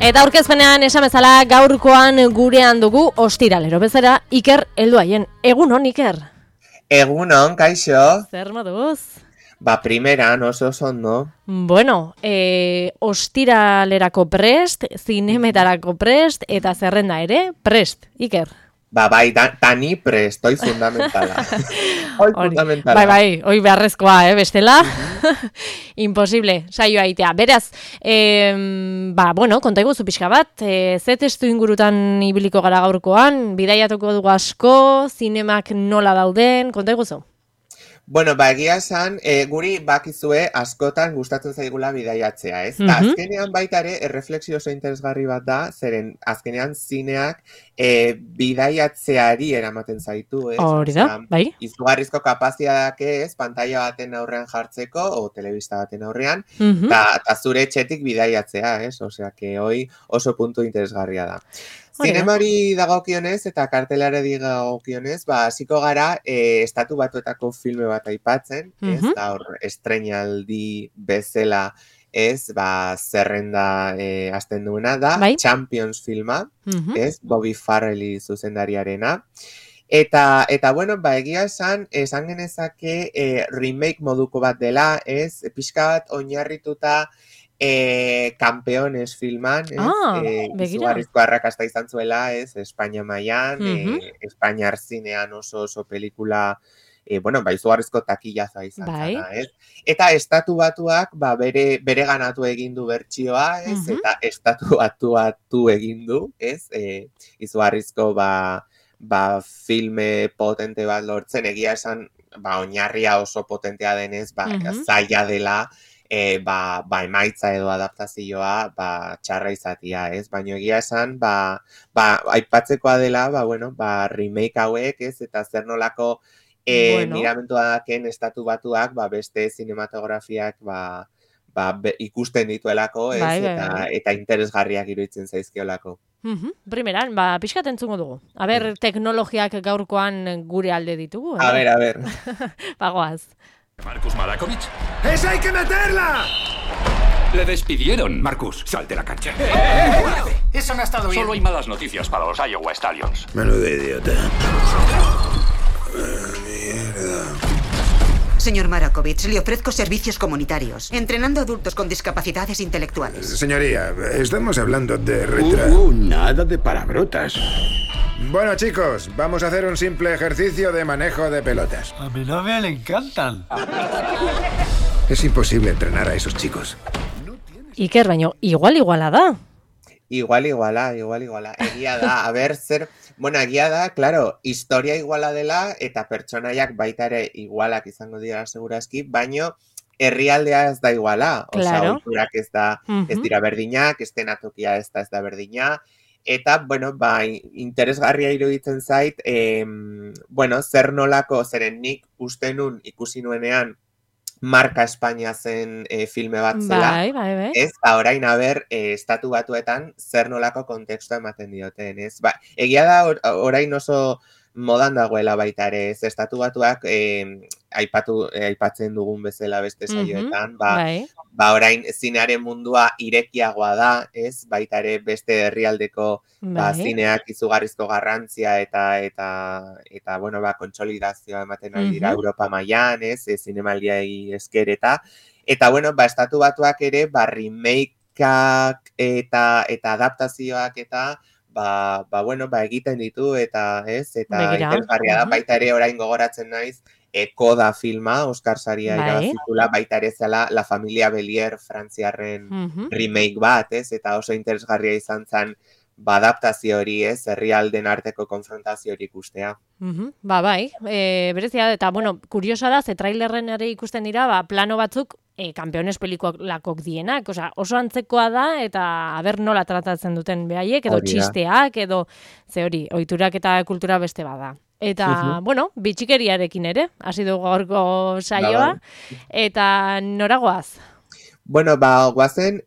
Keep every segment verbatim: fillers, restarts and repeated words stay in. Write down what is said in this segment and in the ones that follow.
Eta aurkezpenean esan bezala gaurkoan gurean dugu ostiralero bezala Iker helduaien. Egunon, Iker? Egunon, kaixo. Zer moduz? Ba, primeran oso oso ondo. Bueno, e, ostiralerako prest, zinemetarako prest, eta zerrenda ere prest, Iker. Ba, bai, da, tani prest, oi fundamentala. Oi fundamentala. Bai, bai, oi beharrezkoa, eh, bestela. Imposible, saio aitea. Beraz, eh, ba, bueno, konta iguzu pixka bat, eh, ze testu ingurutan ibiliko gara gaurkoan, bidaiatuko dugu asko, zinemak nola dauden, konta iguzu? Bueno, ba, egia esan, e, guri bakizue askotan gustatzen zaigula bidaiatzea, ez? Mhm. Ta, azkenean baita ere, erreflexio oso interesgarri bat da, zeren azkenean zineak e, bidaiatzeari eramaten zaitu, ez? Hori da, Osea, bai. izugarrizko kapazidadeak ez, pantalla baten aurrean jartzeko, o telebista baten aurrean, Mhm. eta ta zure etxetik bidaiatzea, ez? Osea, que hoi oso puntu interesgarria da. Hori da. Zinemari dagokionez eta kartelare dagokionez, ba, hasiko gara e, estatu batuetako filme bat aipatzen, ez? Mhm. Da hor estrenaldi bezala ez, ba, zerrenda e, hasten duena da, Bai. Champions filma, Mhm. ez? Bobby Farrelly zuzendariarena. Eta, eta bueno, ba, egia esan, esan genezake e, remake moduko bat dela, ez? Pixka bat oinarrituta E, Campeones filman, ez? Ah, E, begira. izugarrizko arrakasta izan zuela, ez? Espainia mailan, Mhm. e, Espainiar zinean oso oso pelikula, e, bueno, ba, izugarrizko takillazoa izan Bai. zana, ez? Eta estatu batuak, ba, bere, bere ganatu egin du bertsioa, ez? Mhm. Eta estatu batuatu egin du, ez? E, izugarrizko, ba, ba, filme potente bat lortzen, egia esan, ba, oinarria oso potentea denez, ba, Mhm. zaila dela, E, ba, ba emaitza edo adaptazioa ba, txarra izatia, ez? Baina egia esan, ba, ba, aipatzekoa dela, ba, bueno, ba, remake hauek, ez? Eta zer nolako e, Bueno. miramentua daken estatu batuak, ba, beste zinematografiak, ba, ba, be, ikusten dituelako, ez? Bai, bai, Eta, bai. eta interesgarriak iruditzen zaizkiolako. Mhm. Primeran, ba, pixkat entzungo dugu. A ber, teknologiak gaurkoan gure alde ditugu, A ere? ver, a ver. Bagoaz. Marcus Malakovic. ¡Esa hay que meterla! Le despidieron. Marcus, sal de la cancha. Eso me ha estado bien. Solo hay malas noticias para los Iowa Stallions. Menudo idiota. Señor Marakovich, le ofrezco servicios comunitarios, entrenando adultos con discapacidades intelectuales. Señoría, estamos hablando de retra... Uh, uh, nada de palabrotas. Bueno, chicos, vamos a hacer un simple ejercicio de manejo de pelotas. A mi novia le encantan. Es imposible entrenar a esos chicos. Iker, baino, igual iguala da. Igual, iguala, igual, iguala. Egia da, a ber, zer... Bueno, egia da, claro, historia iguala dela, eta pertsonaiak baita ere igualak izango dira segurazki, baino herrialdea ez da iguala. Osea, Claro. ohiturak ez da, ez Mhm. dira berdinak, eszenatokia ez da ez da berdina, eta, bueno, ba, interesgarria iruditzen zait, em, bueno, zer nolako, zeren nik uste nun ikusi nuenean Marka Espainia zen e, filme bat zela, Bai, bai, bai. ez, eta orain aber, e, estatu batuetan zer nolako kontekstua ematen dioten, ez? Ba, egia da or, orain oso modan dagoela baita ere, ez, estatu batuak e, aipatu, e, aipatzen dugun bezala beste saioetan, Mhm. ba, Bai. ba orain zinearen mundua irekiagoa da, ez? Baita ere beste herrialdeko ba, Bai. zineak izugarrizko garrantzia eta eta eta bueno, ba kontsolidazioa ematen ari dira Mhm. Europa mailan, ez? E, zinemaldiai esker eta eta bueno, ba estatu batuak ere ba remakeak eta eta adaptazioak eta ba, ba bueno, ba egiten ditu eta, ez? Eta Begira. interesgarria da Mhm. baita ere orain gogoratzen naiz e, Koda filma, Oscar saria Bai. irabazitula, baita ere zela La Familia Belier frantziarren Mhm. remake bat, ez? Eta oso interesgarria izan zen ba, adaptazio hori, ez? Herrialden arteko konfrontazio hori ikustea. Mhm. Ba, bai, e, berezia da, eta, bueno, kuriosa da, ze trailerren ere ikusten dira, ba, plano batzuk, e, Campeones pelikulakok dienak, osea, oso antzekoa da, eta aber nola tratatzen duten behaiek, edo Hori da. txisteak, edo, ze hori, ohiturak eta kultura beste bada. Eta, Mhm. bueno, bitxikeriarekin ere, hasi dugu gaurko saioa, Ba, eta noragoaz? Bueno, ba, guazen,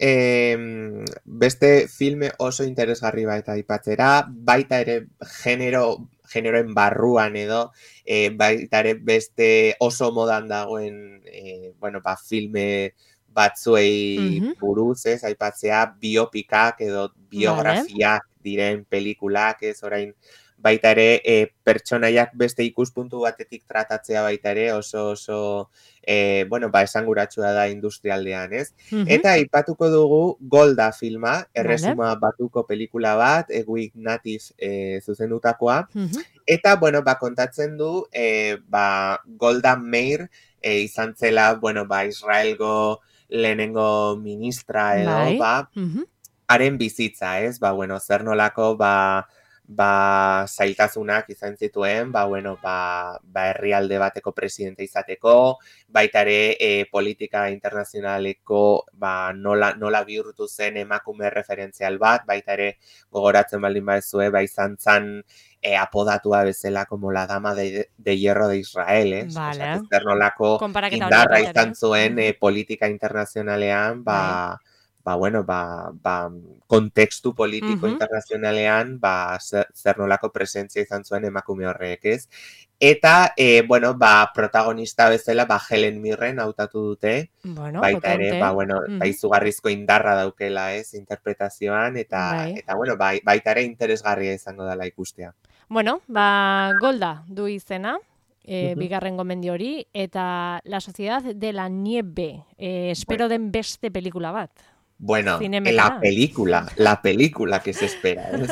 em, beste filme oso interesgarri baita aipatzera, baita ere genero, generoen barruan edo, e, baita ere beste oso modan dagoen, e, bueno, ba, filme batzuei Mhm. buruz, ez, aipatzea biopikak edo biografiak diren pelikulak, ez, orain baita ere e, pertsonaiak beste ikuspuntu batetik tratatzea baita ere oso oso e, bueno, ba, esanguratsua da industrialdean, ez? Mhm. Eta aipatuko dugu Golda filma, Vale. erresuma batuko pelikula bat, Eguik Natiz e, zuzendutakoa, Mhm. eta, bueno, ba, kontatzen du, e, ba, Golda Meir e, izan zela, bueno, ba, Israelgo lehenengo ministra edo, Bai. ba, Mhm. haren bizitza, ez? Ba, bueno, zer nolako, ba, ba, zailtasunak izan zituen, ba, bueno, ba, ba, herrialde bateko presidente izateko, baita ere e, politika internazionaleko ba, nola, nola bihurtu zen emakume referentzial bat, baita ere gogoratzen baldin baduzue, ba, izan zan e, apodatua bezala como la dama de, de hierro de Israel, ez? Vale. Osea, zer nolako Konparaketa hori indarra baita ere. izan zuen Mhm. e, politika internazionalean, Bai. ba, ba, bueno, ba, ba, kontekstu politiko Mhm. internazionalean, ba, zer, zer nolako presentzia izan zuen emakume horrek, ez? Eta, e, bueno, ba, protagonista bezala, ba, Helen Mirren hautatu dute, Bueno, baita ere, potente. ba, bueno, ba, Mhm. izugarrizko indarra daukela, ez, interpretazioan, eta, Bai. eta bueno, bai, baita ere interesgarria izango dela ikustea. Bueno, ba, Golda du izena, e, Mhm. bigarren gomendio hori, eta La Sociedad de la Nieve, e, espero den beste pelikula bat. Bueno, Zinemetara. la película, la película que se espera, ez?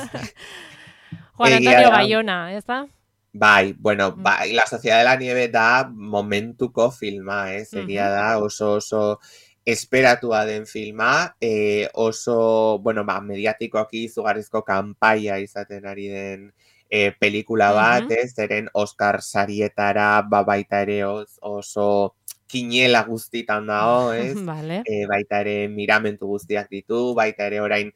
Juan Egia Antonio da. Bayona, ez da? Bai, bueno, Mm. bai, La Sociedad de la Nieve da momentuko filma, ez? Egia Mhm. da, oso oso esperatua den filma, e, oso, bueno, ba, mediatikoki izugarrizko kanpaia izaten ari den e, pelikula bat, Mhm. ez? Zeren Oscar sarietara, ba, baita ere os- oso kinela guztitan dago, ez? Vale. E, baita ere miramentu guztiak ditu, baita ere orain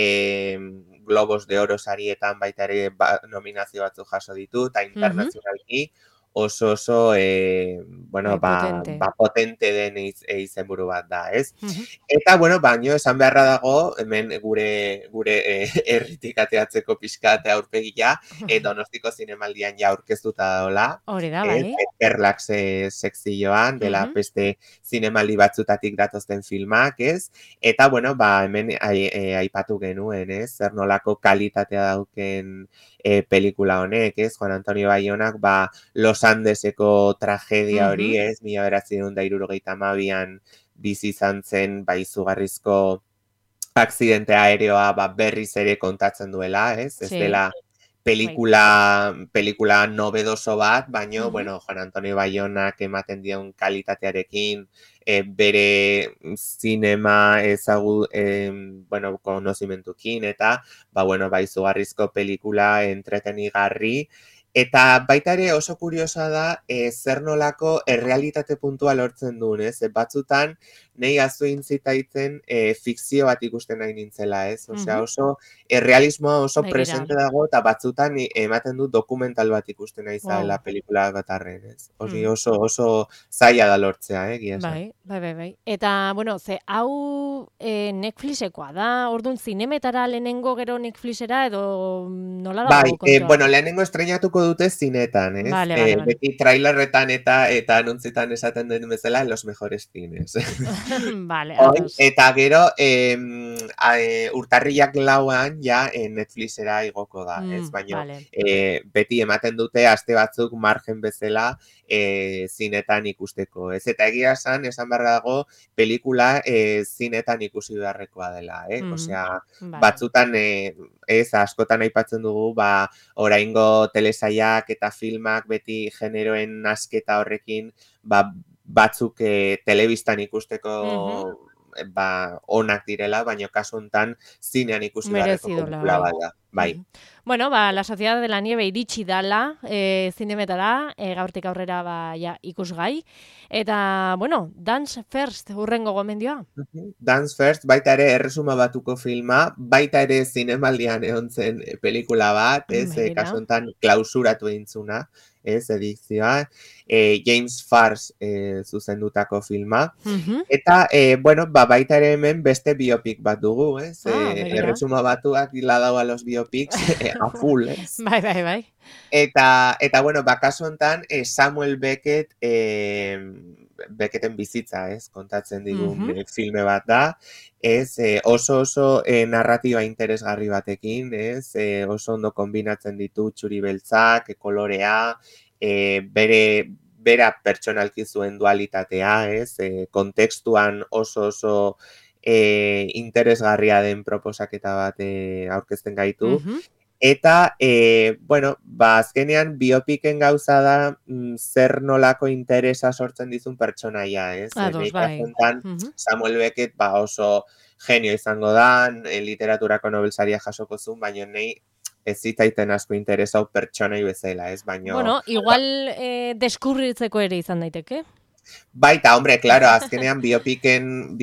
e, Globos de Oro sarietan baita ere ba, nominazio batzuk jaso ditu, eta internazionalki oso oso, e, bueno, Bai, ba, potente. ba potente den iz, e, izenburu bat da, ez? Mhm. Eta, bueno, baino esan beharra dago, hemen gure gure e, herritik ateatzeko pixkat aurpegia, e, Donostiko zinemaldian ja aurkeztuta daola, Hori da, ez? bai. Perlak se sekzioan, dela Mhm. beste zinemaldi batzutatik datozten filmak, ez? Eta, bueno, ba, hemen ai, e, aipatu genuen, ez? Zer nolako kalitatea dauken e, pelikula honek, ez? Juan Antonio Bayonak, ba, Los Andeseko tragedia hori, Mhm. ez? Mila bederatziehun eta hirurogeita hamabian bizi izan zen, ba, izugarrizko akzidente aereoa ba, berriz ere kontatzen duela, ez? Ez Sí. dela pelikula, pelikula nobedoso bat, baino, Mhm. bueno, Juan Antonio Bayonak ematen dion kalitatearekin, e, bere zinema ezagu, e, bueno, konozimentukin, eta, ba, bueno, ba, izugarrizko pelikula entretenigarri, eta baita ere oso kuriosa da, e, zer nolako errealitate puntua lortzen duen, ez? E, batzutan, nahi azu intzitaitzen e, fikzio bat ikusten nahi nintzela, ez? Osea, Mhm. oso errealismoa oso Begira. presente dago, eta batzutan i- ematen du dokumental bat ikusten nahi zaela Wow. pelikula bat arren, ez? Hori Mm. oso, oso zaila da lortzea, eh, egia esan. Bai, bai, bai, bai. Eta, bueno, ze hau e, Netflixekoa da, orduan zinemetara lehenengo gero Netflixera, edo nola dago Bai, kontua? eh, bueno, lehenengo estreinatuko dute zinetan, ez? Vale, Eh, vale, vale. beti trailerretan eta eta anuntzitan esaten den bezala, en los mejores cines. Vale, Oi, ados. eta gero, em, a, e, urtarriak lauan, ja, e, Netflixera igoko da, ez? Mm, Baina, vale. e, beti ematen dute aste batzuk margen bezala e, zinetan ikusteko, ez? Eta egia esan, esan behar dago, pelikula e, zinetan ikusi beharrekoa dela, eh? Mhm. Osea, Vale. batzutan, e, ez, askotan aipatzen dugu, ba, oraingo telesaiak eta filmak beti generoen asketa horrekin, ba, batzuk e, telebistan ikusteko Mhm. ba, onak direla, baina kasu honetan zinean ikusi beharreko Merezi dola, pelikula bai. bat da. Bai. Mhm. Bueno, ba, La Sociedad de la Nieve iritsi dala e, zinemetara, e, gaurtik aurrera ba, ja, ikusgai. Eta, bueno, Dance First urrengo gomendioa. Mhm. Dance First, baita ere erresuma batuko filma, baita ere zinemaldian egon zen e, pelikula bat, ez, e, Begira. kasu honetan klausuratu eintzuna, ez, edikzioa, e, James Fars e, zuzendutako filma. Mhm. Eta, e, bueno, ba, baita ere hemen beste biopic bat dugu, ez? Ah, E, begira. erresuma batuak la dau a los biopics e, a full, ez? Bai, bai, bai. Eta, eta bueno, ba, kasu honetan, eh, Samuel Beckett eh, Becketen bizitza, ez, kontatzen digun Mhm. eh, filme bat da, ez, eh, oso oso eh, narratiba interesgarri batekin, ez, eh, oso ondo kombinatzen ditu txuri beltzak, eh, kolorea, eh, bere, bera pertsonalki zuen dualitatea, ez, eh, kontekstuan oso oso eh, interesgarria den proposaketa bat eh, aurkezten gaitu, Mhm. eta, e, bueno, ba, azkenean biopiken gauza da mm, zer nolako interesa sortzen dizun pertsonaia, ez? Ados, Nei bai. kasuetan, Mhm. Samuel Beckett ba, oso genio izango da, e, literaturako Nobelsaria jasoko zuen, baina nei ez zitzaiten asko interesau pertsonai bezala, ez? Baina, Bueno, igual eh, deskubritzeko ere izan daiteke. baita, hombre, claro, azkenean biopiken,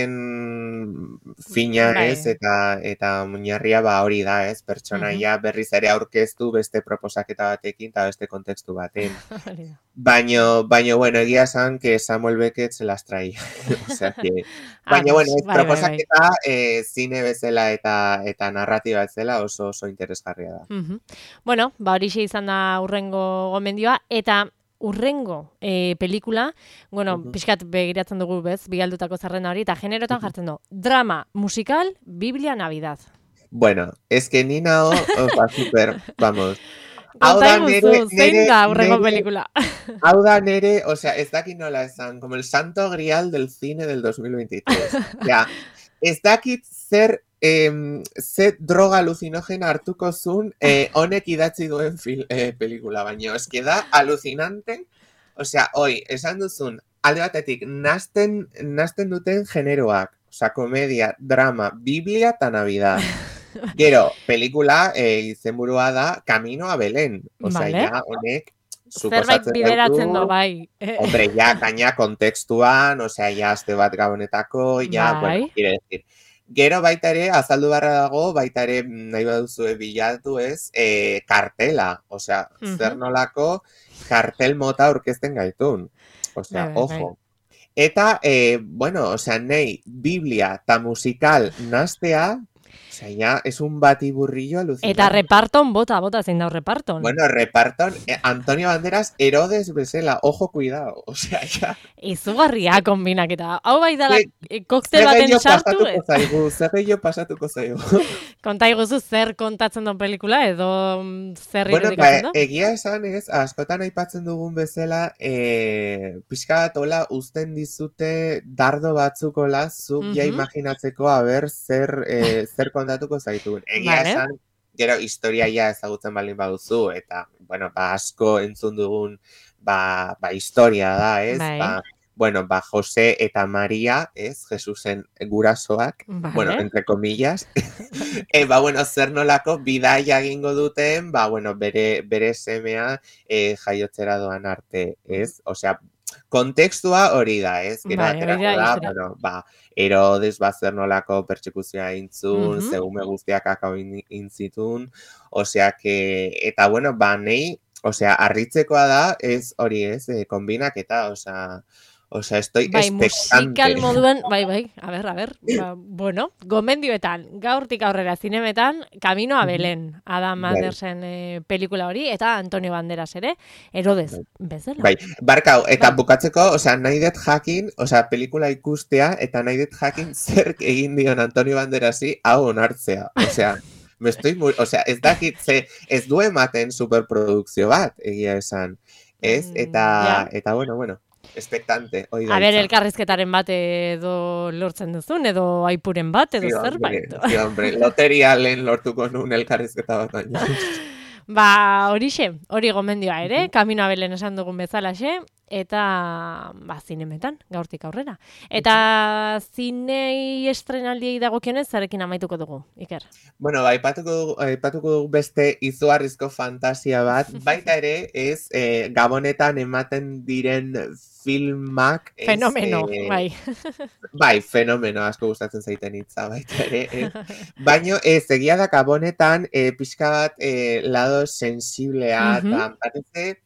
biopiken fina, Bai. ez, eta eta muñarria ba hori da, ez, pertsonaia berriz ere aurkeztu beste proposaketa batekin eta beste kontekstu baten. Hori da. Baino, baino, bueno, egia esan que Samuel Beckett se las traía. O sea que, baina, Ados, bueno, ez, bai, bai, bai. proposaketa eh, zine bezala eta eta narratiba bezala oso oso interesgarria da. Mhm. Bueno, ba horixe izan da urrengo gomendioa, eta urrengo eh, pelikula, bueno, Mhm. pixkat begiratzen dugu bez, bigaldutako zerrenda hori, eta generotan jartzen du, drama, musikal, Biblia, Navidad. Bueno, es que ni nao, opa, super, vamos. Hau da Konta nere, iguzu, zein nere, da urrengo nere, pelikula? hau da nere, o sea, ez dakit nola esan, como el santo grial del cine del dos mil veintitrés. Ja, ez dakit zer, em, ze droga alucinogena hartuko zun eh, honek idatzi duen fil, eh, pelikula, baina eski da alucinante, o sea, oi, esan duzun, alde batetik, nasten, nasten duten generoak, o sea, komedia, drama, Biblia eta Navidad. Gero, pelikula eh, izenburua da Camino a Belén. O sea, Vale. ja, honek Zerbait suposatzen bideratzen gaitu, du, bai. hombre, ja, gaina kontekstuan, o sea, ja, aste bat gabonetako, ja, Bai. bueno, quiere decir. Gero baita ere, azaldu barra dago, baita ere, nahi baduzue bilatu ez, eh, kartela. O sea, Mhm. zer nolako kartel mota aurkezten gaitun. O sea, Bai, bai, bai. ojo. Eta, eh, bueno, o sea, nei, Biblia eta musikal nastea, o sea, ya es un batiburrillo alucinante. Eta reparton, bota, bota, zein da reparton. Bueno, reparton, eh, Antonio Banderas, Herodes bezala, ojo, cuidado. O sea, ya... Izugarria kombinaketa. Hau bai dala Ze- eh, koktel Zer baten gehiago sartu, pasatuko ez? zaigu, zer gehiago pasatuko zaigu. Konta iguzu zer kontatzen duen pelikula, edo mm, zer Bueno, ba, irudikatzen da? egia esan ez, askotan aipatzen dugun bezala, eh, pixka bat hola uzten dizute dardo batzukola, zuk ja Mhm. imaginatzeko, a ber, zer, eh, zer kontatuko zaituen. Egia Vale. esan, gero historia ja ezagutzen baldin baduzu, eta, bueno, ba, asko entzun dugun, ba, ba historia da, ez? Bai. Ba, bueno, ba, Jose eta Maria, ez? Jesusen gurasoak, Vale. bueno, entre comillas. e, ba, bueno, zer nolako bidaia egingo duten, ba, bueno, bere, bere semea eh, jaiotzera doan arte, ez? Osea, kontekstua hori da, ez? Gero Bai, hori aterako da da, historia. bueno, ba, Herodes ba zer nolako pertsekuzioa intzun, Mhm. zehume guztiak akau in- intzitun, osea, que, eta bueno, ba, nei, osea, harritzekoa da, ez hori ez, eh, kombinaketa, osea, osea, estoy Bai, expectante. musikal moduan, bai, bai, a ber, a ber, ba, bueno, gomendioetan, gaurtik aurrera zinemetan, Camino a Belén, Adam Bai. Andersen eh, pelikula hori, eta Antonio Banderas ere, Herodes, bezala. Bai, barkau, eta Bai. bukatzeko, osea, nahi dut jakin, osea, pelikula ikustea, eta nahi dut jakin zer egin dion Antonio Banderasi hau onartzea. Osea, me estoy muy, osea, ez dakit, ze, ez du ematen superprodukzio bat, egia esan. Ez, Mm, eta, ja. eta bueno, bueno, expectante, hoi da. A ber, hitza. elkarrizketaren bat edo lortzen duzun, edo aipuren bat, edo Sí, hombre, zerbait. sí, hombre, loteria lehen lortuko nun elkarrizketa bat baina. Ba, horixe, hori gomendioa ere, Camino a Belén esan dugun bezalaxe, eta ba, zinemetan, gaurtik aurrera. Eta zinei estrenaldiei dagokionez, zarekin amaituko dugu, Iker. Bueno, ba, aipatuko dugu, aipatuko dugu beste izugarrizko fantasia bat, baita ere, ez, eh, Gabonetan ematen diren filmak, ez, Fenomeno, eh, bai. bai, fenomeno asko gustatzen zaiten hitza baita ere, eh. Baino, ez, egia da Gabonetan, eh, pixka bat, eh, lado sensiblea, Mhm. eta parece,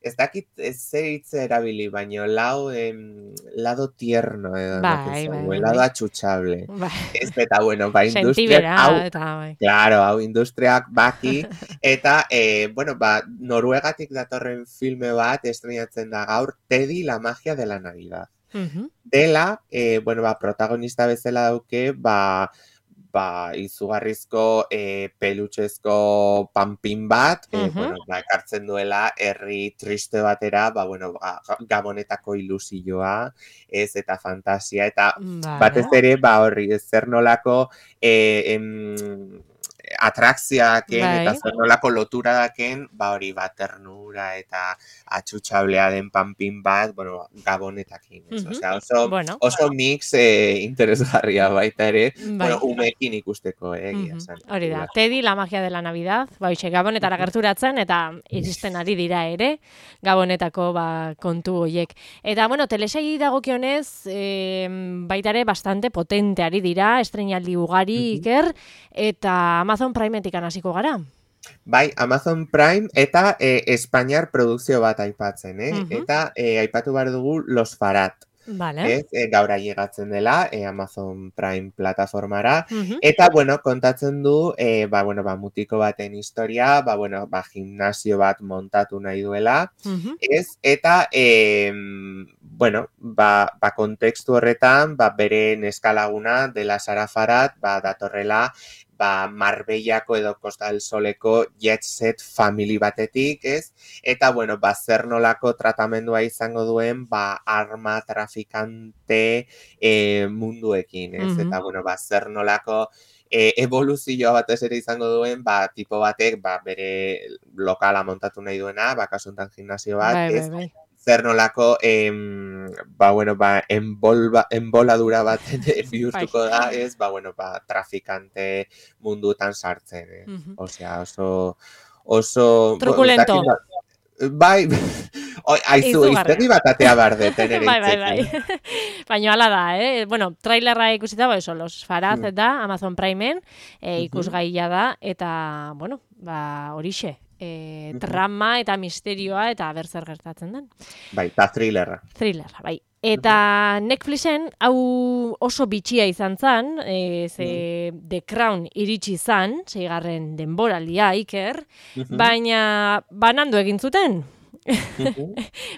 ez dakit ez zer hitz erabili, baino lau, em, lado tierno edo, Bai, bai, bai, lado bai. atxutxable. Bai. Ez, eta, bueno, ba, industriak, Sentibera, hau, eta bai. claro, hau industriak baki, eta, eh, bueno, ba, Noruegatik datorren filme bat estrenatzen da gaur, Teddy, la magia de la Navidad. Mhm. Dela, eh, bueno, ba, protagonista bezala dauke, ba, ba, izugarrizko e, pelutxezko panpin bat, e, Mhm. bueno, ba, ekartzen duela herri triste batera, ba, bueno, ba, gabonetako ilusioa, ez, eta fantasia, eta Vale. batez ere, ba, horri, zer nolako e, em, atrakzioaken Bai. eta zer nolako lotura daken, ba, hori, ba, ternura eta atxutxablea den panpin bat, bueno, gabonetakin, ez, Mhm. osea, oso, Bueno. oso mix eh, interesgarria baita ere, Bai. bueno, umeekin ikusteko, eh, egia Mhm. esan. Hori da, Teddy, la magia de la Navidad, ba, hoxe, gabonetara gerturatzen, eta iristen ari dira ere, gabonetako ba, kontu hoiek. Eta, bueno, telesai dagokionez, e, baita ere bastante potente ari dira, estrenaldi ugari, Iker, eta Amazon Primetik hasiko gara. Bai, Amazon Prime eta eh, Espainiar produkzio bat aipatzen, eh? Mhm. Eta eh, aipatu behar dugu Los Farat. Vale. Ez, e, gaur ailegatzen dela e, Amazon Prime plataformara, Mhm. eta, bueno, kontatzen du, e, ba, bueno, ba, mutiko baten historia, ba, bueno, ba, gimnasio bat montatu nahi duela, Mhm. ez, eta, e, bueno, ba, ba, kontekstu horretan, ba, bere neskalaguna dela Sara Farat, ba, datorrela, ba, Marbellako edo Costa del Soleko jet set family batetik, ez? Eta, bueno, ba, zer nolako tratamendua izango duen, ba, arma trafikante e, munduekin, ez? Mhm. Eta, bueno, ba, zer nolako e, evoluzioa batez ere izango duen, ba, tipo batek, ba, bere lokala montatu nahi duena, ba, kasuntan gimnasio bat, Bai, bai, ez? bai. Zer nolako, em, ba, bueno, ba, enbolba, enboladura baten bihurtuko da, ez, ba, bueno, ba, trafikante mundutan sartzen, eh? Mhm. Osea, oso, oso... Trukulento. Bo, bai, oi, aizu, Izugarria. iztegi bat atea bardeten ere Bai, bai, bai. hitzekin. Baina hala da, eh? Bueno, trailerra ikusita, ba, eso, Los Faraz Mm. da, Amazon Primeen, e, Mhm. ikusgaia da, eta, bueno, ba, horixe, e, Mhm. trama eta misterioa, eta ber zer gertatzen den. Bai, ta thrillerra. Thrillerra, bai. Eta Netflixen, hau oso bitxia izan zen, e, ze The Crown iritsi zan, seigarren denboraldia, Iker, Mhm. baina banandu egin zuten. Mhm.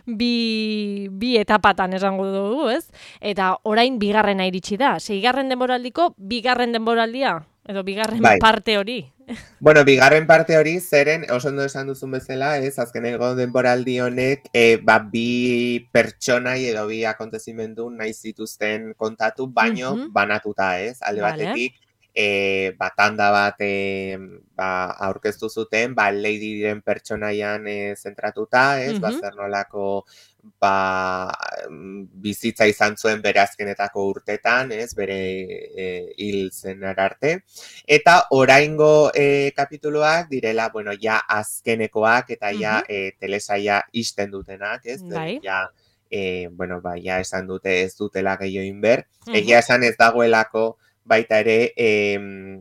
bi, bi etapatan esango dugu, ez? Eta orain bigarrena iritsi da. Seigarren denboraldiko bigarren denboraldia, edo bigarren Bai. parte hori. Bueno, bigarren parte hori, zeren, oso ondo esan duzun bezala, ez, azkeneko denboraldi honek, e, ba, bi pertsonai edo bi akontezimendu nahi zituzten kontatu, baino Mhm. banatuta, ez, alde Vale. batetik, e, ba, tanda bat e, ba, aurkeztu zuten, ba, Lady diren pertsonaian e, zentratuta, ez, ba, Mhm. zer nolako, ba, mm, bizitza izan zuen bere azkenetako urtetan, ez, bere e, hil zenar arte. Eta oraingo e, kapituluak direla, bueno, ja azkenekoak eta ja Mhm. e, telesaia isten dutenak, ez? Bai. Ja, e, bueno, ba, ja esan dute ez dutela gehiago inber. Mhm. Egia esan ez dagoelako baita ere em,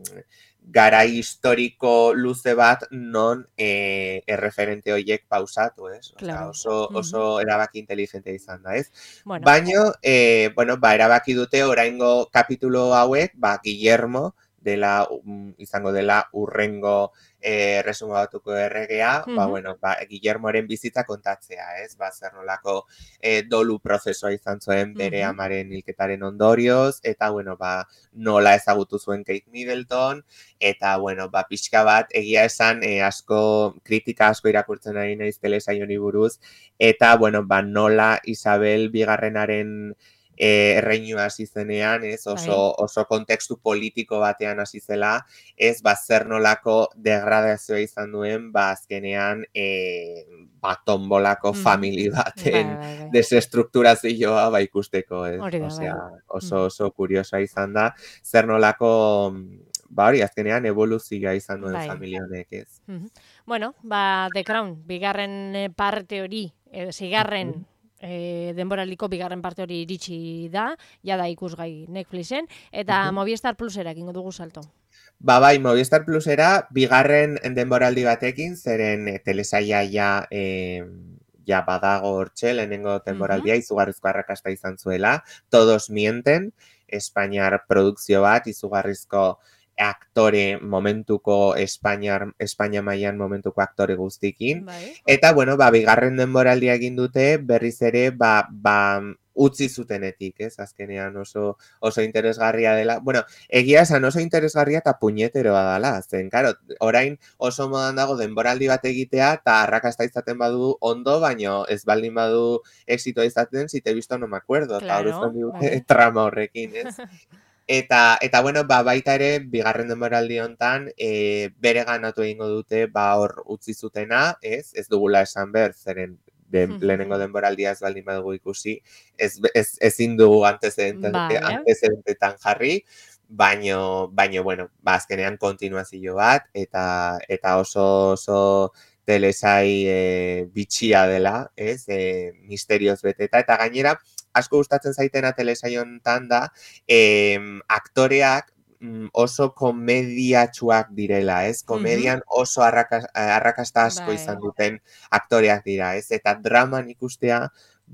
garai historiko luze bat non e, erreferente horiek pausatu, ez? Osea, Claro. oso, oso erabaki inteligente izan da, ez? Bueno, Baino, e, bueno, ba, erabaki dute oraingo kapitulo hauek, ba, Guillermo, dela, um, izango dela urrengo e, resuma batuko erregea, ba, Mhm. bueno, ba, Guillermoren bizitza kontatzea, ez? Ba, zer nolako e, dolu prozesua izan zuen bere Mhm. amaren hilketaren ondorioz, eta, bueno, ba, nola ezagutu zuen Kate Middleton, eta, bueno, ba, pixka bat, egia esan, e, asko, kritika asko irakurtzen ari naiz telesail honi buruz, eta, bueno, ba, nola Isabel bigarrenaren e, erreinua hasi zenean, ez, oso, oso kontekstu politiko batean hasi zela, ez, ba, zer nolako degradazioa izan duen, ba, azkenean, e, ba, tombolako Mhm. family bai, baten bai, bai. desestrukturazioa ba ikusteko, ez? Hori da, Osea, bai. oso, oso kuriosoa izan da, zer nolako, ba, hori, azkenean evoluzioa izan duen Bai. familia honek, ez? Mhm. Bueno, ba, The Crown, bigarren eh, parte hori, eh, zigarren eh, denboraliko bigarren parte hori iritsi da, jada ikusgai Netflixen, eta Mhm. Movistar Plusera egingo dugu salto. Ba, bai, Movistar Plusera bigarren denboraldi batekin, zeren e, telesaia ja, e, ja badago hortxe, lehenengo denboraldia, izugarrizko arrakasta izan zuela, Todos mienten, Espainiar produkzio bat, izugarrizko aktore momentuko Espainiar, Espainia mailan momentuko aktore guztikin. Bai. Eta, bueno, ba, bigarren denboraldia egin dute, berriz ere, ba, ba, utzi zutenetik, ez? Azkenean oso, oso interesgarria dela. Bueno, egia esan oso interesgarria eta puñeteroa dela. Zen, karo, orain oso modan dago denboraldi bat egitea, eta arrakasta izaten badu ondo, baino ez baldin badu exitoa izaten, si te he visto no me acuerdo. Eta Claro, hor dute bai. trama horrekin, ez? Eta, eta bueno, ba, baita ere, bigarren denboraldi hontan, e, bere ganatu egingo dute, ba, hor utzi zutena, ez? Ez dugula esan behar, zeren de, lehenengo denboraldia ez baldin badugu ikusi, ez, ez, ezin dugu antecedente, Vale. antecedentetan jarri, baino, baino, bueno, ba, azkenean kontinuazio bat, eta, eta oso, oso telesai e, bitxia dela, ez? E, misterioz beteta, eta gainera, asko gustatzen zaitena telesai hontan da, eh, aktoreak mm, oso komediatsuak direla, ez? Komedian oso arrakas, arrakasta asko Bai. izan duten aktoreak dira, ez? Eta draman ikustea,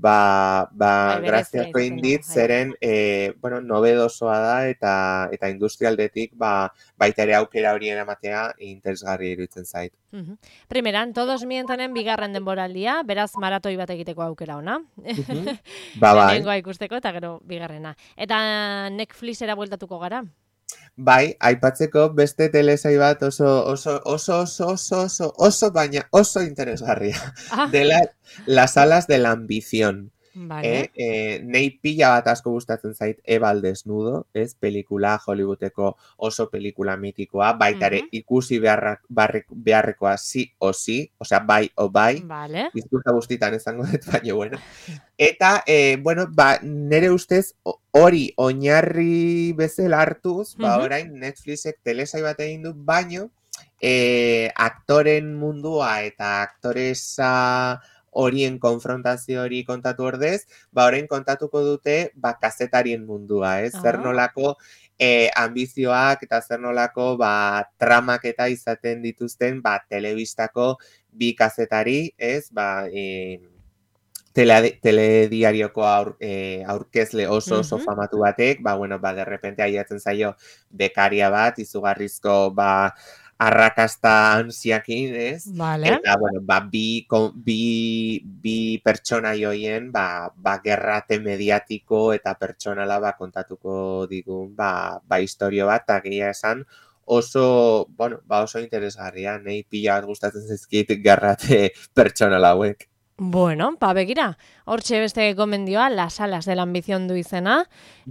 ba, ba Bai, berezia graziako izaten da, indit, bai. zeren, eh, bueno, nobedosoa da, eta, eta industrialdetik, ba, baita ere aukera hori eramatea interesgarri iruditzen zait. Mhm. Primeran, Todos mientenen bigarren denboraldia, beraz maratoi bat egiteko aukera ona. Mhm. Ba, bai. Lehenengoa ikusteko eta gero bigarrena. Eta Netflixera bueltatuko gara. Bai, aipatzeko beste telesai bat oso, oso, oso, oso, oso, oso, oso, baina oso interesgarria. Ah. Dela Las alas de la ambición. Vale. Eh, eh, nei pila bat asko gustatzen zait Eva al desnudo, ez? Pelikula, Hollywoodeko oso pelikula mitikoa, baita ere Mhm. ikusi beharrak, barrik, beharrekoa sí o sí, osea, bai o bai, Vale. izkurta guztitan esango dut, baina bueno. Eta, eh, bueno, ba, nere ustez o- hori oinarri bezala hartuz, ba, Mhm. orain Netflixek telesai bat egin du, baino, eh, aktoren mundua eta aktoresa horien konfrontazio hori kontatu ordez, ba, orain kontatuko dute, ba, kazetarien mundua, ez? Zer Ah. nolako eh, ambizioak eta zer nolako, ba, tramak eta izaten dituzten, ba, telebistako bi kazetari, ez? Ba, eh, Tele, telediarioko aur, eh, aurkezle oso oso Mhm. famatu batek, ba, bueno, ba, de repente aiatzen zaio bekaria bat, izugarrizko, ba, arrakasta ansiakin, ez? Vale. Eta, bueno, ba, bi, kon- bi, bi pertsona joien, ba, ba, gerrate mediatiko eta pertsonala, ba, kontatuko digun, ba, ba, historio bat, eta egia esan, oso, bueno, ba, oso interesgarria, nahi pila bat gustatzen zaizkit gerrate pertsonala hauek. Bueno, ba, begira, hortxe beste gomendioa, Las alas de la ambición du izena,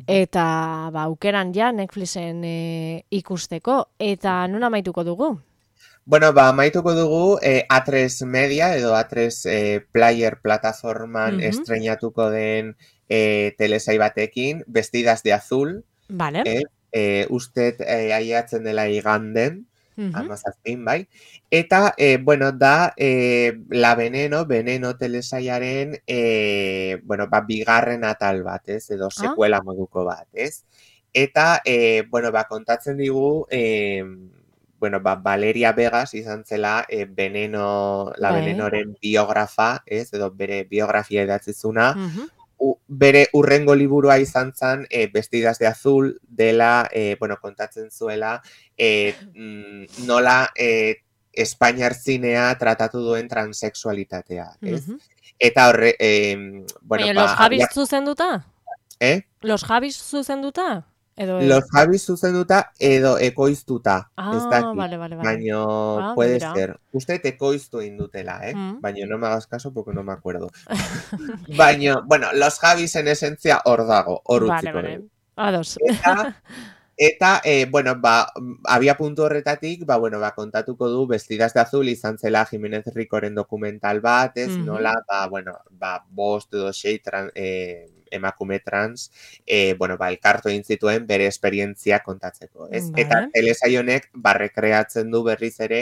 eta ba, aukeran ja Netflixen e, ikusteko, eta nun amaituko dugu? Bueno, ba, amaituko dugu eh, A tres Media edo A tres eh, Player plataforman Mhm. estreinatuko den eh, telesai batekin, Vestidas de azul, Vale. eh, eh, ustet eh, aiatzen dela iganden, Mhm. amazazpin, bai. Eta, eh, bueno, da eh, La Veneno, Veneno telesaiaren, eh, bueno, ba, bigarren atal bat, ez? Edo sekuela moduko bat, ez? Eta, eh, bueno, ba, kontatzen digu, eh, bueno, ba, Valeria Vegas izan zela eh, Veneno, La Bai. Venenoren biografa, ez? Edo bere biografia idatzizuna, Mhm. u, bere urrengo liburua izan zen eh, Vestidas de azul dela, eh, bueno, kontatzen zuela eh, mm, nola eh, Espainiar zinea tratatu duen transexualitatea, ez? Mhm. Eta horre, eh, bueno, Baina, ba, los Javis había- zuzenduta? eh? Los Javis zuzenduta? Edo ez? Los Javis zuzenduta edo ekoiztuta, Ah, ez dakit. vale, vale, vale. Baino, Ah, puede begira. ser. Uste ekoiztu indutela, eh? Mm. Baino, no me hagas caso porque no me acuerdo. Baino, bueno, los Javis en esencia hor dago, hor Vale, utziko vale. dugu. Ados. Eta, eta eh, bueno, ba, abia puntu horretatik, ba, bueno, ba, kontatuko du Vestidas de azul izan zela Jimenez Ricoren dokumental bat, ez, Mhm. nola, ba, bueno, ba, bost edo sei tran, eh, emakume trans, eh, bueno, ba, elkartu egin zituen bere esperientzia kontatzeko, ez? Vale. Eta telesai honek, ba, rekreatzen du berriz ere,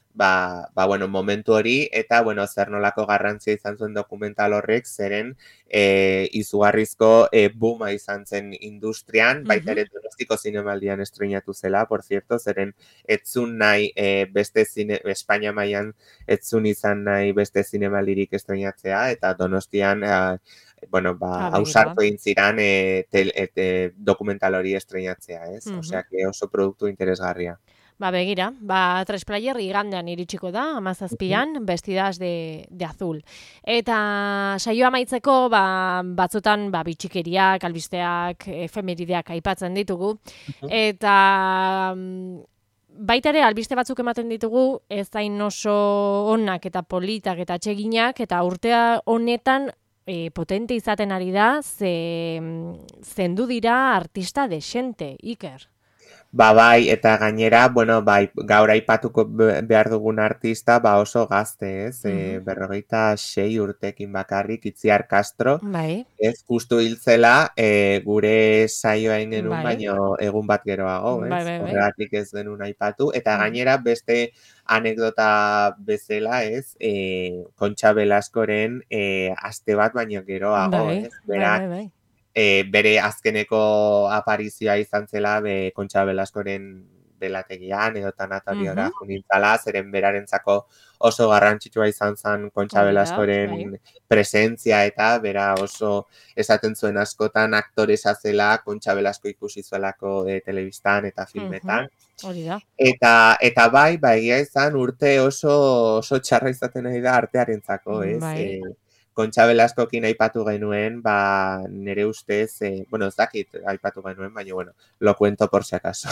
ba, ba, bueno, momentu hori, eta, bueno, zer nolako garrantzia izan zuen dokumental horrek, zeren e, izugarrizko e, booma izan zen industrian, baita ere Donostiko zinemaldian estrenatu zela, por cierto, zeren etzun nahi e, beste zine, Espainia mailan etzun izan nahi beste zinemaldirik estrenatzea, eta Donostian, e, bueno, ba, ausartu egin ziran e, tel, et, e, dokumental hori estrenatzea, ez? Uh-huh. Osea, que oso produktu interesgarria. Ba, begira, ba, Tres Player igandean iritsiko da, amazazpian, uh-huh. Vestidas de, de azul. Eta saioa amaitzeko, ba, batzutan, ba, bitxikeriak, albisteak, efemerideak aipatzen ditugu, uh-huh. eta baita ere, albiste batzuk ematen ditugu, ez dain oso onak eta politak eta atseginak, eta urtea honetan, E, potente izaten ari da, ze zendu dira artista desente, Iker. Ba, bai, eta gainera, bueno, bai, gaur aipatuko behar dugun artista, ba oso gazte, ez? Mm-hmm. E, berrogeita sei urtekin bakarrik, Itziar Castro. Bai. Ez, justu hiltzela, e, gure saioa ingenun, bai. Baino egun bat geroago, ez? Bai, bai, bai. Horregatik ez denun aipatu. Eta gainera, beste anekdota bezala, ez? E, Kontxa Velascoren e, aste bat baino geroago, bai, ez? Berak, bai, bai, bai. E, bere azkeneko aparizioa izan zela be, Kontxa Velascoren belategian edo tanatoriora uh-huh. junintzala, zeren berarentzako oso garrantzitsua izan zen Kontxa Velascoren bai. Presentzia eta bera oso esaten zuen askotan aktoresa zela Kontxa Velasco ikusi zuelako e, telebistan eta filmetan. Hori da. Eta, eta bai, ba, egia izan urte oso, oso txarra izaten nahi da artearentzako, ez? Bai. E, Kontxa Velascokin aipatu genuen, ba, nire ustez, eh, bueno, ez dakit aipatu genuen, baina, bueno, lo cuento por si acaso.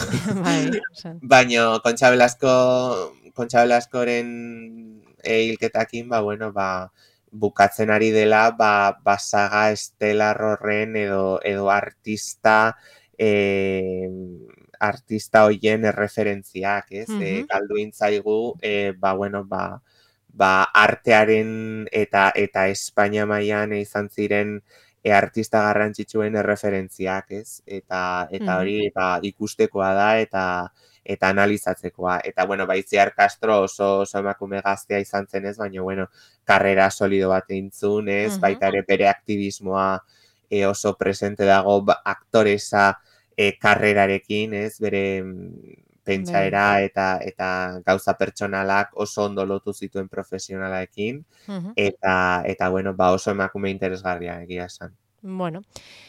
Baina, Kontxa Velasco, Kontxa Velascoren hilketakin, ba, bueno, ba, bukatzen ari dela, ba, basaga estelar horren edo, edo artista, eh, artista hoien erreferentziak, ez? Uh-huh. E, galduin zaigu, e, ba, bueno, ba, ba, artearen eta eta Espainia mailan izan ziren e, artista garrantzitsuen erreferentziak, ez? Eta eta hori mm-hmm. ba, ikustekoa da eta eta analizatzekoa. Eta, bueno, ba, Itziar Castro oso, oso emakume gaztea izan zen ez, baina, bueno, karrera solido bat eintzun, ez? Mm-hmm. Baita ere bere aktivismoa e, oso presente dago ba, aktoresa e, karrerarekin, ez? Bere pentsaera eta eta gauza pertsonalak oso ondo lotu zituen profesionalaekin uh-huh. eta eta bueno, ba oso emakume interesgarria egia esan. Bueno,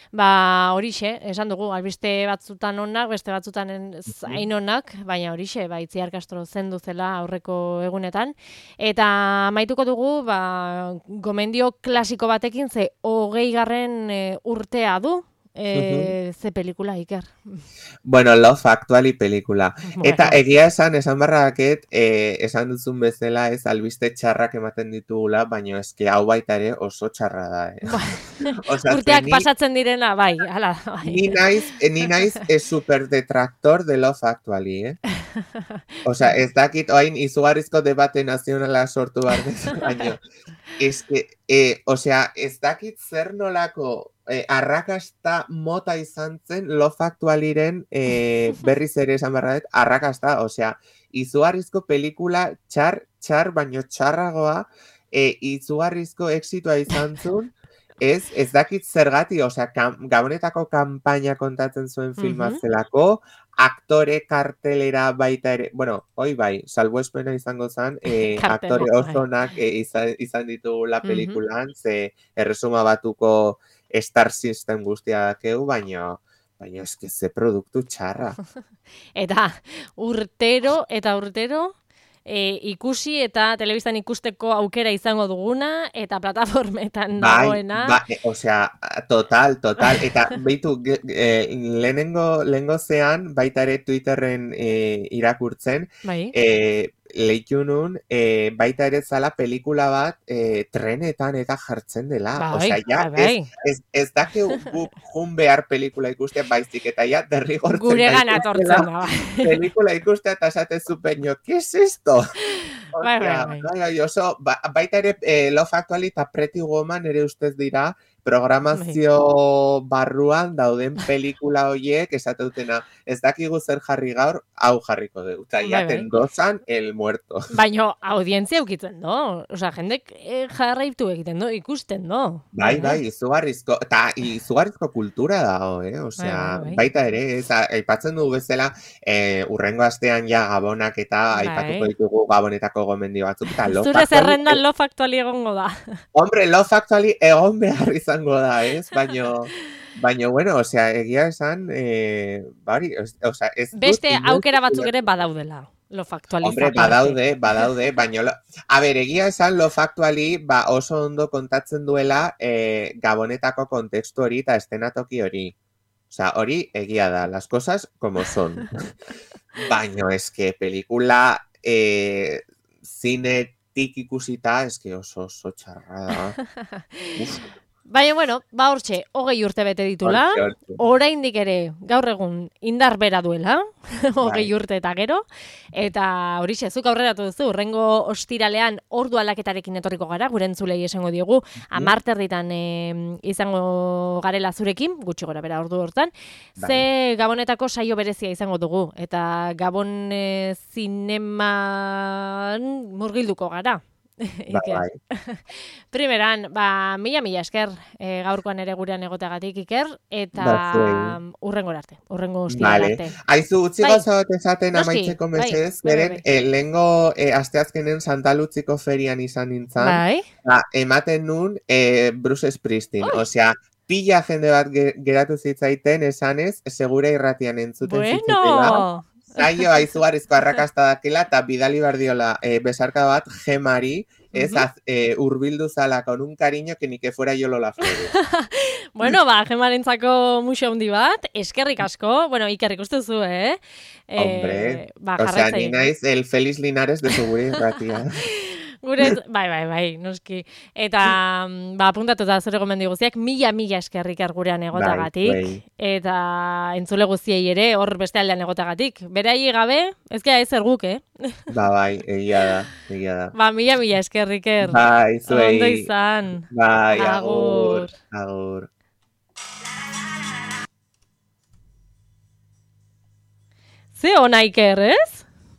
ba horixe, esan dugu, albiste batzutan onak, beste batzutan zain onak, baina horixe, ba Itziar Castro zendu zela aurreko egunetan eta amaituko dugu, ba gomendio klasiko batekin ze hogeigarren e, urtea du. Eh, uh-huh. Ze pelikula, Iker? Bueno, Love Actually pelikula. Bueno. Eta egia esan, esan barraket, eh, esan duzun bezala ez albiste txarrak ematen ditugula, baina eski hau baita ere oso txarra da. Eh? Osea, urteak ni, pasatzen direna, bai, hala, bai. Ni naiz, ni naiz es super detractor de Love Actually, eh? Osea, ez dakit, oain izugarrizko debate nazionala sortu behar dezu, baina ez que, eh, osea, ez dakit zer nolako Eh, arrakasta mota izan zen Love Actuallyren eh, berriz ere esan barradet, arrakasta, osea, izugarrizko pelikula txar, txar, baino txarragoa, eh, izugarrizko exitoa izan zuen, ez, ez dakit zergati, osea, kam, gabonetako kanpaina kontatzen zuen filma uh-huh. zelako, aktore kartelera baita ere, bueno, hoi bai, salbuespena izango zen, eh, aktore osonak eh, izan, izan ditugula pelikulan, uh-huh. ze erresuma batuko Star System guztia dakeu, baina baina eske ze produktu txarra. Eta urtero, eta urtero, e, ikusi eta telebistan ikusteko aukera izango duguna, eta plataformetan dagoena. Bai, bai, osea, total, total. Eta beitu, e, lehenengo, lehengo zean, baita ere Twitterren e, irakurtzen, bai. e, lehitunun, e, baita ere zala pelikula bat e, trenetan eta jartzen dela. Bai, osea, ja, bai. ez, ez, ez dake guk jun behar pelikula ikustea baizik, eta ja derrigortzen. Gure gana tortzen da, bai. Pelikula ikustea eta esatezu peño, ¿qué es esto? Bai, bai, bai. Bai, bai, oso, ba, baita ere e, Love Actually eta Pretty Woman ere ustez dira programazio barruan dauden pelikula horiek esateutena, ez dakigu zer jarri gaur, hau jarriko dugu. Eta ja tendozan el muerto. Baina audientzia eukitzen do. Osa, jendek eh, jarraitu egiten do, ikusten do. Bai, bai, izugarrizko, eta izugarrizko kultura dago, eh? Osea, bai, bai. Baita ere, ez, aipatzen dugu bezala, eh, urrengo astean ja gabonak eta bai. Aipatuko ditugu gabonetako gomendio batzuk. Zure zerrendan Love Actually egongo da. Hombre, Love Actually egon behar izango da, ez? Baino, baino, bueno, osea, egia esan, eh, bari, osea, ez dut... Beste aukera batzuk ere badaudela. Love Actually. Hombre, badaude, badaude, baino... Lo... A ber, egia esan, Love Actually ba, oso ondo kontatzen duela eh, gabonetako kontekstu hori eta estenatoki hori. Osea, hori egia da, las cosas como son. Baino, eske, pelikula... Eh, zinetik ikusita, eske oso oso txarra. Baina, bueno, ba hortxe, hogei urte bete ditula, oraindik ere gaur egun indar bera duela, hogei urte eta gero, eta horixe, zuk aurreratu duzu, urrengo ostiralean ordu aldaketarekin etorriko gara, gure entzulei esango diogu, amarterditan e, izango garela zurekin, gutxi gora bera ordu hortan, ze Gabonetako saio berezia izango dugu, eta Gabon e, zineman murgilduko gara. Iker. Primeran, ba, mila-mila esker e, gaurkoan ere gurean egoteagatik, Iker, eta urrengo arte, urrengo hostial arte. Aizu, utzi gauza bat esaten amaitzeko mesedez, beren, lehengo asteazkenen Santa Lutziko ferian izan nintzen, ba, ematen nun e, Bruce Springsteen, osea, pila jende bat geratu zitzaiten esanez, segura irratian entzuten bueno. Zaio, aizugarrizko arrakasta dakela, eta bidali bardiola e, besarka bat gemari, ez az, e, urbildu zala con un cariño que ni que fuera yo Lola Flores. Bueno, ba, gemarentzako muxo handi bat, eskerrik asko, bueno, Iker ikustuzu, eh? Hombre, ba, o sea, ni naiz el Félix Linares de Segura Irratia. Gure, bai, bai, bai, noski. Eta, ba, apuntatuta zure gomendi guztiak, mila-mila eskerrik gurean egotagatik. Bai, bai. Eta entzule guztiei ere, hor beste aldean egotagatik. Berai gabe, ez gara ezer guk, eh? Ba, bai, egia da, egia da. Ba, mila-mila eskerrik er. Bai, zuei. Ondo izan. Bai, agur. Agur. Ze ona Iker, ez?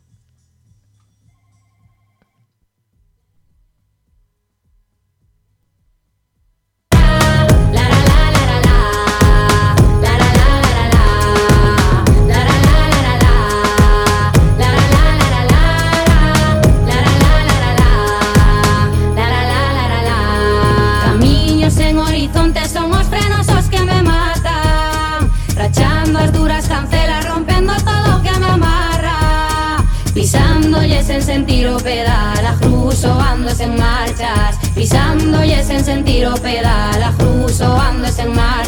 En sentido pedala, cruzo ando en marchas, pisando y es en sentido pedala, cruzo ando en marchas.